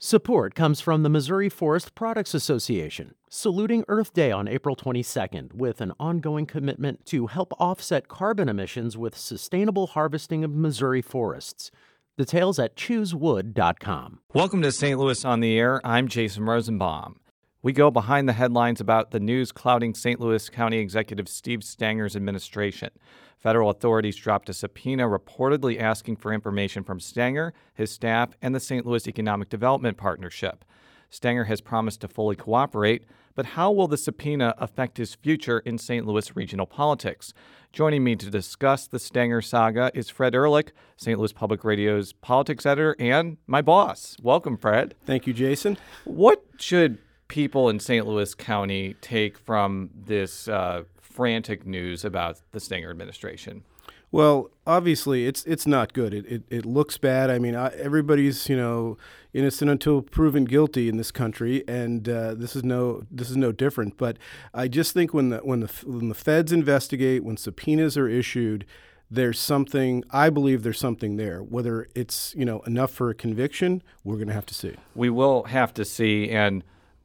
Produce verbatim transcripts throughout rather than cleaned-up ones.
Support comes from the Missouri Forest Products Association, saluting Earth Day on April twenty-second with an ongoing commitment to help offset carbon emissions with sustainable harvesting of Missouri forests. Details at choose wood dot com. Welcome to Saint Louis on the Air. I'm Jason Rosenbaum. We go behind the headlines about the news clouding Saint Louis County Executive Steve Stanger's administration. Federal authorities dropped a subpoena reportedly asking for information from Stanger, his staff, and the Saint Louis Economic Development Partnership. Stanger has promised to fully cooperate, but how will the subpoena affect his future in Saint Louis regional politics? Joining me to discuss the Stanger saga is Fred Ehrlich, Saint Louis Public Radio's politics editor, and my boss. Welcome, Fred. Thank you, Jason. What should people in Saint Louis County take from this uh, frantic news about the Stanger administration? Well, obviously, it's it's not good. It it, it looks bad. I mean, I, everybody's you know innocent until proven guilty in this country, and uh, this is no this is no different. But I just think when the when the when the feds investigate, when subpoenas are issued, there's something. I believe there's something there. Whether it's you know enough for a conviction, we're going to have to see. We will have to see, and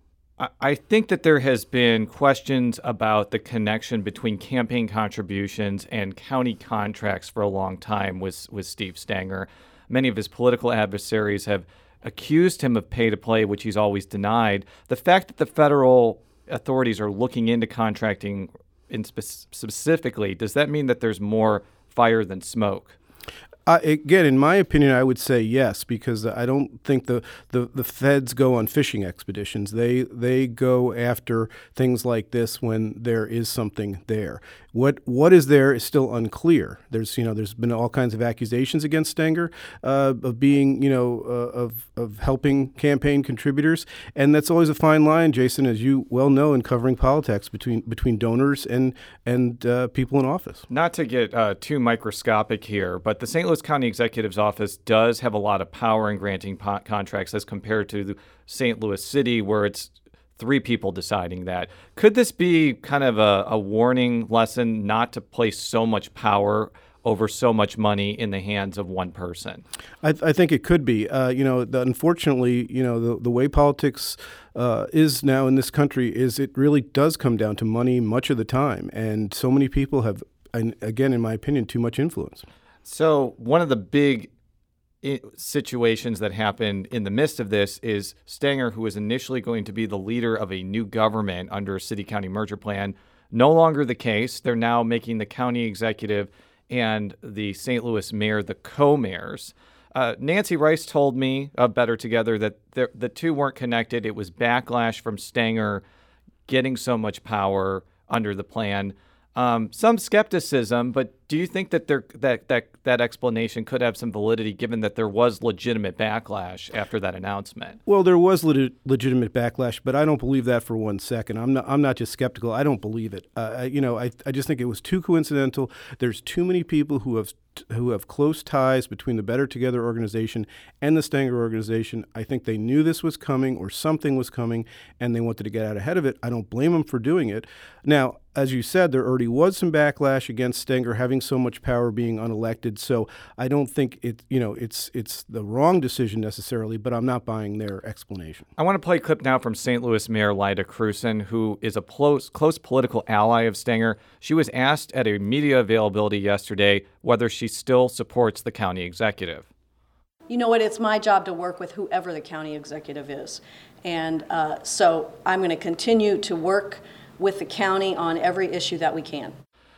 I think that there has been questions about the connection between campaign contributions and county contracts for a long time with, with Steve Stanger. Many of his political adversaries have accused him of pay-to-play, which he's always denied. The fact that the federal authorities are looking into contracting in spe- specifically, does that mean that there's more fire than smoke? Uh, again, in my opinion, I would say yes, because I don't think the, the, the feds go on fishing expeditions. They they go after things like this when there is something there. What what is there is still unclear. There's you know there's been all kinds of accusations against Stanger uh, of being you know uh, of of helping campaign contributors, and that's always a fine line, Jason, as you well know in covering politics between between donors and and uh, people in office. Not to get uh, too microscopic here, but the Saint Louis County Executive's Office does have a lot of power in granting po- contracts as compared to the Saint Louis City, where it's three people deciding that. Could this be kind of a, a warning lesson not to place so much power over so much money in the hands of one person? I, th- I think it could be. Uh, you know, the, unfortunately, you know, the, the way politics uh, is now in this country is it really does come down to money much of the time. And so many people have, and again, in my opinion, too much influence. So one of the big I- situations that happened in the midst of this is Stanger, who was initially going to be the leader of a new government under a city-county merger plan, no longer the case. They're now making the county executive and the Saint Louis mayor the co-mayors. Uh, Nancy Rice told me of Better Together that the two weren't connected. It was backlash from Stanger getting so much power under the plan. Um, some skepticism, but do you think that there that, that that explanation could have some validity given that there was legitimate backlash after that announcement? Well, there was leg- legitimate backlash, but I don't believe that for one second. I'm not I'm not just skeptical. I don't believe it. Uh, you know, I I just think it was too coincidental. There's too many people who have who have close ties between the Better Together organization and the Stanger organization. I think they knew this was coming or something was coming, and they wanted to get out ahead of it. I don't blame them for doing it. Now, as you said, there already was some backlash against Stanger having so much power, being unelected. So I don't think it, you know, it's it's the wrong decision necessarily, but I'm not buying their explanation. I want to play a clip now from Saint Louis Mayor Lyda Krewson, who is a close, close political ally of Stanger. She was asked at a media availability yesterday whether she still supports the county executive. You know what? It's my job to work with whoever the county executive is. And uh, so I'm going to continue to work with the county on every issue that we can.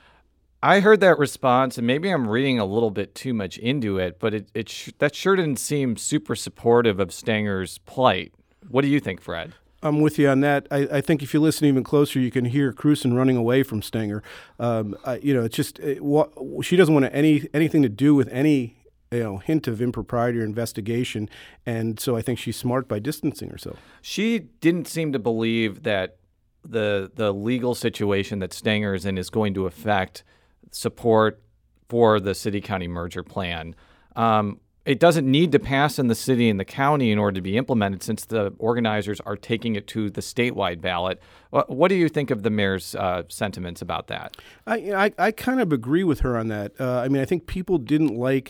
I heard that response, and maybe I'm reading a little bit too much into it, but it, it sh- that sure didn't seem super supportive of Stanger's plight. What do you think, Fred? I'm with you on that. I, I think if you listen even closer, you can hear Krewson running away from Stanger. Um, I, you know, it's just it, what, she doesn't want any anything to do with any you know hint of impropriety or investigation, and so I think she's smart by distancing herself. She didn't seem to believe that the the legal situation that Stanger is in is going to affect support for the city-county merger plan. Um, it doesn't need to pass in the city and the county in order to be implemented since the organizers are taking it to the statewide ballot. What, what do you think of the mayor's uh, sentiments about that? I, I, I kind of agree with her on that. Uh, I mean, I think people didn't like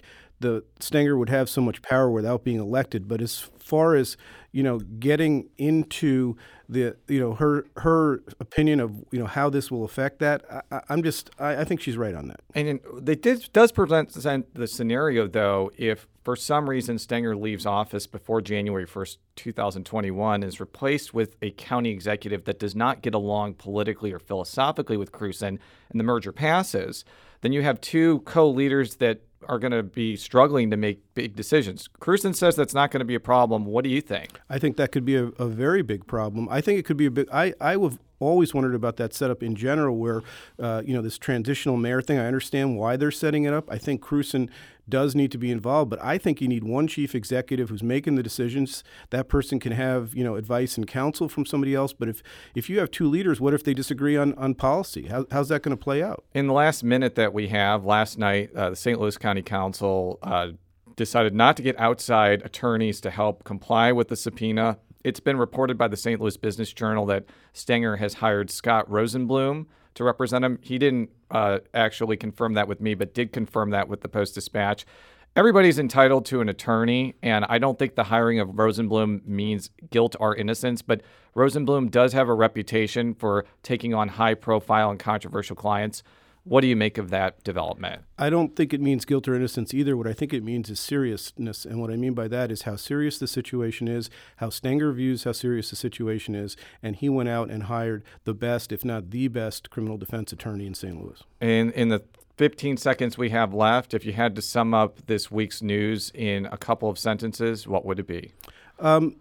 the Stenger would have so much power without being elected. But as far as, you know, getting into the, you know, her her opinion of, you know, how this will affect that, I, I'm just, I, I think she's right on that. And it did, does present the scenario, though, if for some reason Stenger leaves office before January first, two thousand twenty-one, is replaced with a county executive that does not get along politically or philosophically with Krewson, and the merger passes, then you have two co-leaders that are going to be struggling to make big decisions. Krewson says that's not going to be a problem. What do you think? I think that could be a, a very big problem. I think it could be a big, I, I have always wondered about that setup in general where, uh, you know, this transitional mayor thing, I understand why they're setting it up. I think Krewson does need to be involved, but I think you need one chief executive who's making the decisions. That person can have, you know, advice and counsel from somebody else. But if, if you have two leaders, what if they disagree on, on policy? How, how's that going to play out? In the last minute that we have, last night, uh, the Saint Louis County Council uh, decided not to get outside attorneys to help comply with the subpoena. It's been reported by the Saint Louis Business Journal that Stenger has hired Scott Rosenblum to represent him. He didn't uh, actually confirm that with me, but did confirm that with the Post-Dispatch. Everybody's entitled to an attorney, and I don't think the hiring of Rosenblum means guilt or innocence, but Rosenblum does have a reputation for taking on high-profile and controversial clients. What do you make of that development? I don't think it means guilt or innocence either. What I think it means is seriousness. And what I mean by that is how serious the situation is, how Stenger views how serious the situation is. And he went out and hired the best, if not the best, criminal defense attorney in Saint Louis. And in the fifteen seconds we have left, if you had to sum up this week's news in a couple of sentences, what would it be? Um,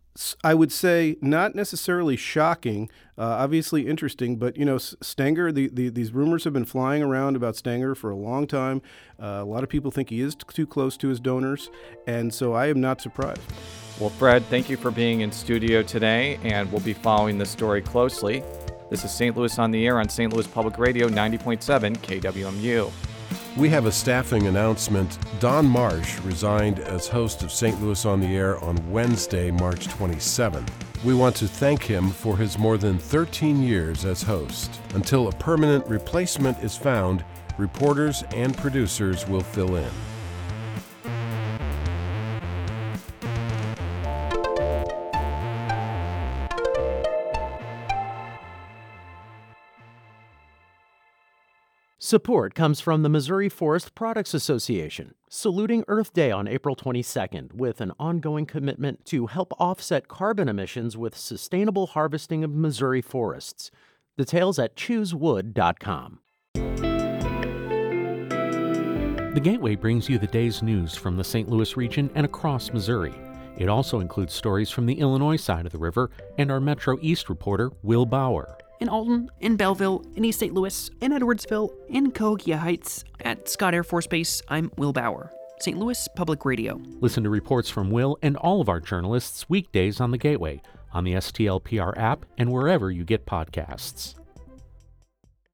I would say not necessarily shocking, uh, obviously interesting, but, you know, Stenger, the, the, these rumors have been flying around about Stenger for a long time. Uh, a lot of people think he is t- too close to his donors, and so I am not surprised. Well, Fred, thank you for being in studio today, and we'll be following this story closely. This is Saint Louis on the Air on Saint Louis Public Radio, ninety point seven K W M U. We have a staffing announcement. Don Marsh resigned as host of Saint Louis on the Air on Wednesday, March twenty-seventh. We want to thank him for his more than thirteen years as host. Until a permanent replacement is found, reporters and producers will fill in. Support comes from the Missouri Forest Products Association, saluting Earth Day on April twenty-second with an ongoing commitment to help offset carbon emissions with sustainable harvesting of Missouri forests. Details at choose wood dot com. The Gateway brings you the day's news from the Saint Louis region and across Missouri. It also includes stories from the Illinois side of the river and our Metro East reporter, Will Bauer. In Alton, in Belleville, in East Saint Louis, in Edwardsville, in Cahokia Heights, at Scott Air Force Base, I'm Will Bauer. Saint Louis Public Radio. Listen to reports from Will and all of our journalists weekdays on the Gateway, on the S T L P R app, and wherever you get podcasts.